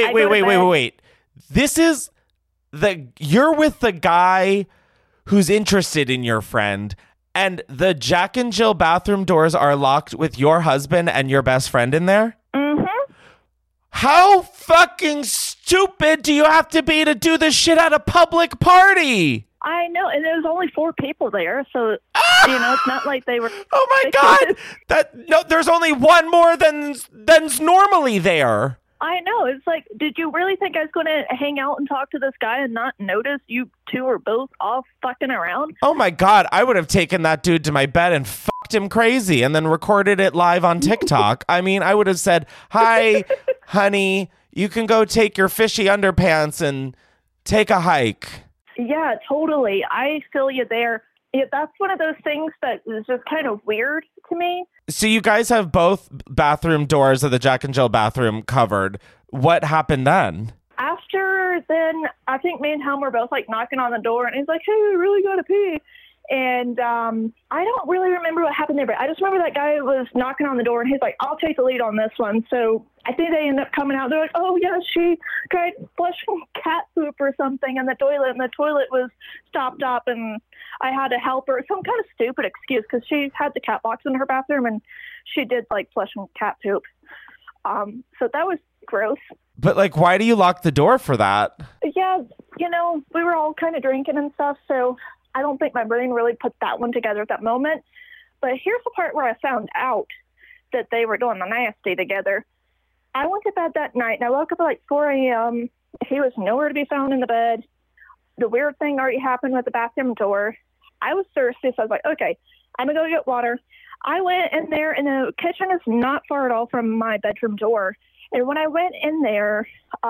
This is you're with the guy who's interested in your friend. And the Jack and Jill bathroom doors are locked with your husband and your best friend in there? Mm-hmm. How fucking stupid do you have to be to do this shit at a public party? I know, and there was only 4 people there, so, you know, it's not like they were... Oh, my God! There's only one more than's normally there. I know. It's like, did you really think I was going to hang out and talk to this guy and not notice you two are both all fucking around? Oh, my God. I would have taken that dude to my bed and fucked him crazy and then recorded it live on TikTok. I mean, I would have said, hi, honey, you can go take your fishy underpants and take a hike. Yeah, totally. I feel you there. Yeah, that's one of those things that is just kind of weird to me. So you guys have both bathroom doors of the Jack and Jill bathroom covered. What happened then? After then, I think me and him were both like knocking on the door, and he's like, hey, we really gotta pee. And I don't really remember what happened there, but I just remember that guy was knocking on the door, and he's like, I'll take the lead on this one. So I think they end up coming out. They're like, oh, yeah, she tried flushing cat poop or something in the toilet, and the toilet was stopped up, and I had to help her. Some kind of stupid excuse, because she had the cat box in her bathroom, and she did, like, flushing cat poop. So that was gross. But, like, why do you lock the door for that? Yeah, you know, we were all kind of drinking and stuff, so I don't think my brain really put that one together at that moment. But here's the part where I found out that they were doing the nasty together. I went to bed that night, and I woke up at like 4 a.m. He was nowhere to be found in the bed. The weird thing already happened with the bathroom door. I was thirsty, so I was like, okay, I'm going to go get water. I went in there, and the kitchen is not far at all from my bedroom door. And when I went in there,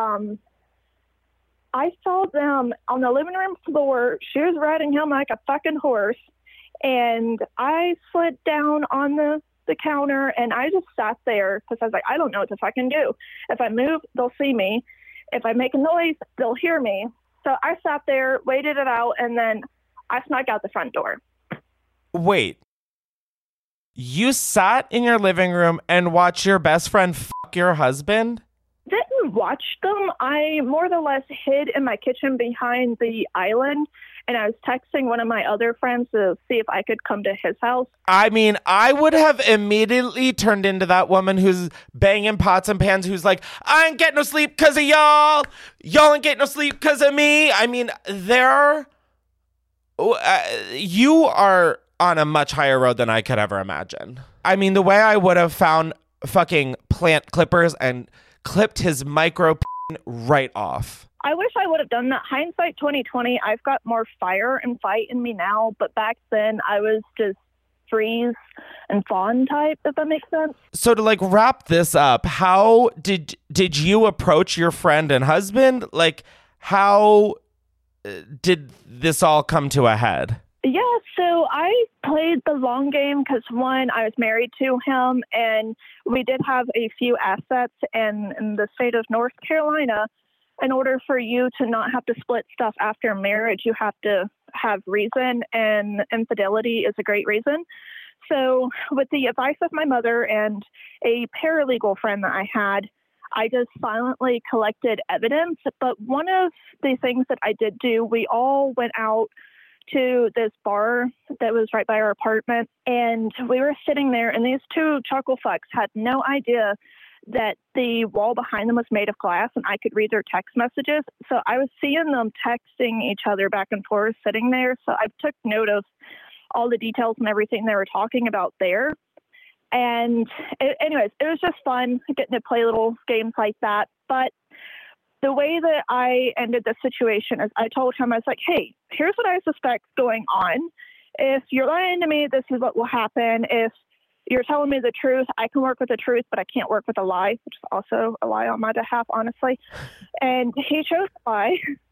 I saw them on the living room floor. She was riding him like a fucking horse. And I slid down on the counter, and I just sat there because I was like, I don't know what to fucking do. If I move, they'll see me. If I make a noise, they'll hear me. So I sat there, waited it out, and then I snuck out the front door. Wait. You sat in your living room and watched your best friend fuck your husband? Didn't watch them. I more or less hid in my kitchen behind the island, and I was texting one of my other friends to see if I could come to his house. I mean, I would have immediately turned into that woman who's banging pots and pans, who's like, I ain't getting no sleep because of y'all. Y'all ain't getting no sleep because of me. I mean, you are on a much higher road than I could ever imagine. I mean, the way I would have found fucking plant clippers and clipped his micro right off. I wish I would have done that. Hindsight 2020, I've got more fire and fight in me now, but back then I was just freeze and fawn type, if that makes sense. So to like wrap this up, how did you approach your friend and husband? Like, how did this all come to a head? Yeah, so I played the long game because, one, I was married to him, and we did have a few assets in the state of North Carolina. In order for you to not have to split stuff after marriage, you have to have reason, and infidelity is a great reason. So with the advice of my mother and a paralegal friend that I had, I just silently collected evidence. But one of the things that I did do, we all went out to this bar that was right by our apartment, and we were sitting there, and these two chuckle fucks had no idea that the wall behind them was made of glass and I could read their text messages. So I was seeing them texting each other back and forth sitting there. So I took note of all the details and everything they were talking about there. And anyways, it was just fun getting to play little games like that. But the way that I ended the situation is I told him, I was like, hey, here's what I suspect going on. If you're lying to me, this is what will happen. If you're telling me the truth, I can work with the truth, but I can't work with a lie, which is also a lie on my behalf, honestly. And he chose to lie.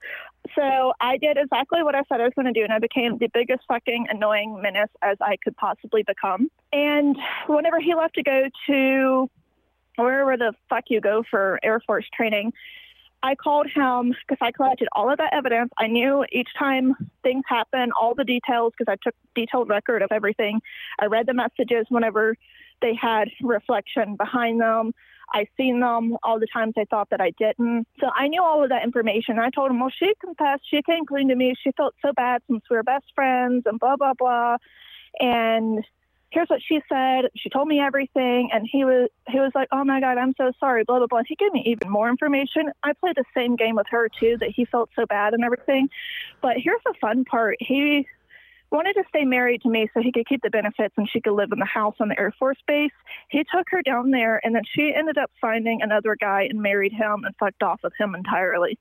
So I did exactly what I said I was going to do, and I became the biggest fucking annoying menace as I could possibly become. And whenever he left to go to wherever the fuck you go for Air Force training, I called him because I collected all of that evidence. I knew each time things happen, all the details, because I took detailed record of everything. I read the messages whenever they had reflection behind them. I seen them all the times I thought that I didn't. So I knew all of that information. I told him, well, she confessed. She came clean to me. She felt so bad since we were best friends and blah, blah, blah. And here's what she said. She told me everything. And he was like, oh my God, I'm so sorry, blah, blah, blah. And he gave me even more information. I played the same game with her too, that he felt so bad and everything. But here's the fun part. He wanted to stay married to me so he could keep the benefits and she could live in the house on the Air Force Base. He took her down there, and then she ended up finding another guy and married him and fucked off with him entirely.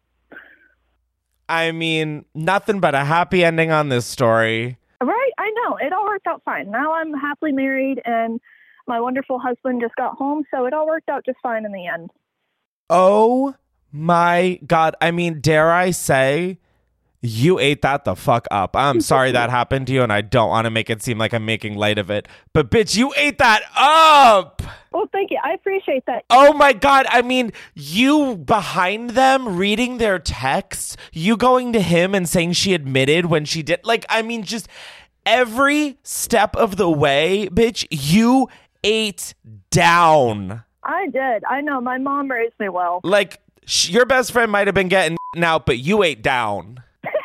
I mean, nothing but a happy ending on this story. Right, I know. It all worked out fine. Now I'm happily married, and my wonderful husband just got home, so it all worked out just fine in the end. Oh my God. I mean, dare I say, you ate that the fuck up. I'm sorry that happened to you, and I don't want to make it seem like I'm making light of it. But bitch, you ate that up. Well, thank you. I appreciate that. Oh my God. I mean, you behind them reading their texts, you going to him and saying she admitted when she did. Like, I mean, just every step of the way, bitch, you ate down. I did. I know. My mom raised me well. Like, your best friend might have been getting out, but you ate down.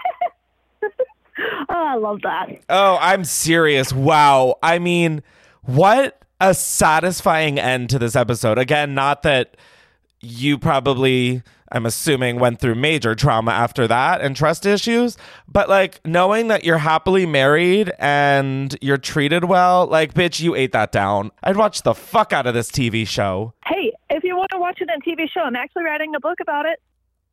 Oh, I love that. Oh, I'm serious. Wow. I mean, what a satisfying end to this episode. Again, not that you probably, I'm assuming, went through major trauma after that and trust issues, but like knowing that you're happily married and you're treated well, like, bitch, you ate that down. I'd watch the fuck out of this TV show. Hey, if you want to watch it on TV show, I'm actually writing a book about it.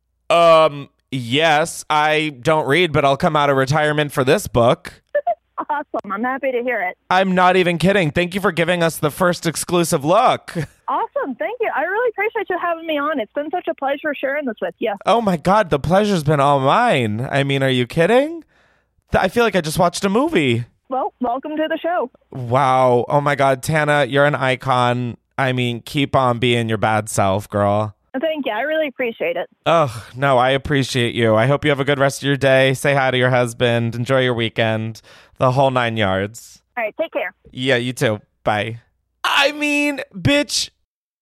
Yes, I don't read, but I'll come out of retirement for this book. Awesome. I'm happy to hear it. I'm not even kidding. Thank you for giving us the first exclusive look. Awesome. Thank you. I really appreciate you having me on. It's been such a pleasure sharing this with you. Oh my God, the pleasure's been all mine. I mean, are you kidding? I feel like I just watched a movie. Well, welcome to the show. Wow. Oh my God, Tana, you're an icon. I mean, keep on being your bad self, girl. Thank you. I really appreciate it. Oh, no, I appreciate you. I hope you have a good rest of your day. Say hi to your husband. Enjoy your weekend. The whole 9 yards. All right. Take care. Yeah, you too. Bye. I mean, bitch.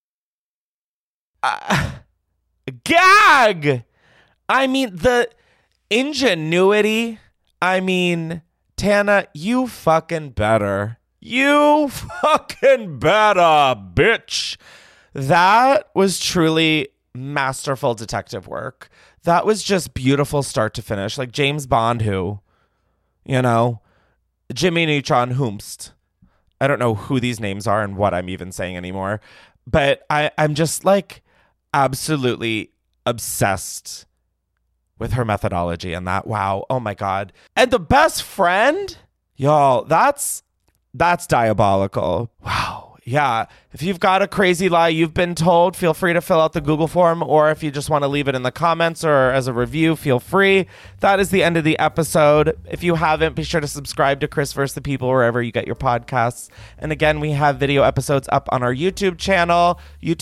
Gag! I mean, the ingenuity. I mean, Tana, you fucking better. You fucking better, bitch. That was truly masterful detective work. That was just beautiful start to finish. Like James Bond, who, you know, Jimmy Neutron Whomst. I don't know who these names are and what I'm even saying anymore. But I'm just like absolutely obsessed with her methodology and that. Wow. Oh my God. And the best friend? Y'all, that's diabolical. Wow. Yeah, if you've got a crazy lie you've been told, feel free to fill out the Google form, or if you just want to leave it in the comments or as a review, feel free. That is the end of the episode. If you haven't, be sure to subscribe to Chris vs. the People wherever you get your podcasts. And again, we have video episodes up on our YouTube channel,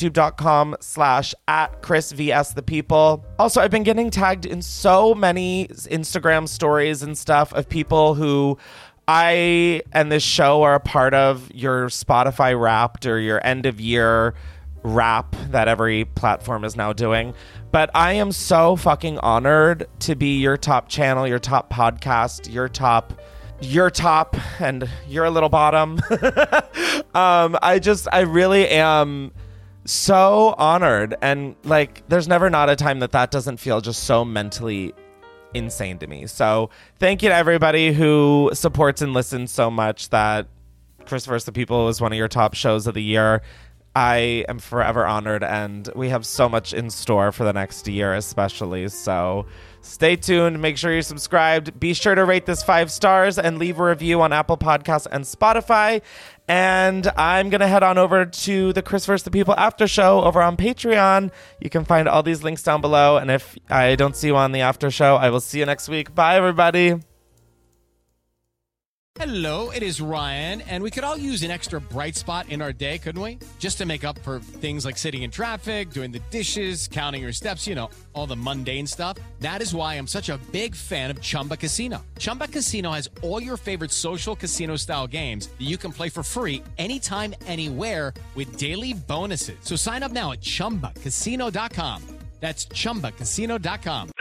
youtube.com/@ChrisVSThePeople. Also, I've been getting tagged in so many Instagram stories and stuff of people who I and this show are a part of your Spotify Wrapped or your end of year wrap that every platform is now doing. But I am so fucking honored to be your top channel, your top podcast, your top, and you're a little bottom. I really am so honored. And like, there's never not a time that doesn't feel just so mentally insane to me. So thank you to everybody who supports and listens so much. That Chris vs. the People is one of your top shows of the year. I am forever honored, and we have so much in store for the next year especially. So stay tuned. Make sure you're subscribed. Be sure to rate this 5 stars and leave a review on Apple Podcasts and Spotify. And I'm going to head on over to the Chris vs. the People after show over on Patreon. You can find all these links down below. And if I don't see you on the after show, I will see you next week. Bye, everybody. Hello, it is Ryan, and we could all use an extra bright spot in our day, couldn't we? Just to make up for things like sitting in traffic, doing the dishes, counting your steps, you know, all the mundane stuff. That is why I'm such a big fan of Chumba Casino. Chumba Casino has all your favorite social casino-style games that you can play for free anytime, anywhere with daily bonuses. So sign up now at ChumbaCasino.com. That's ChumbaCasino.com.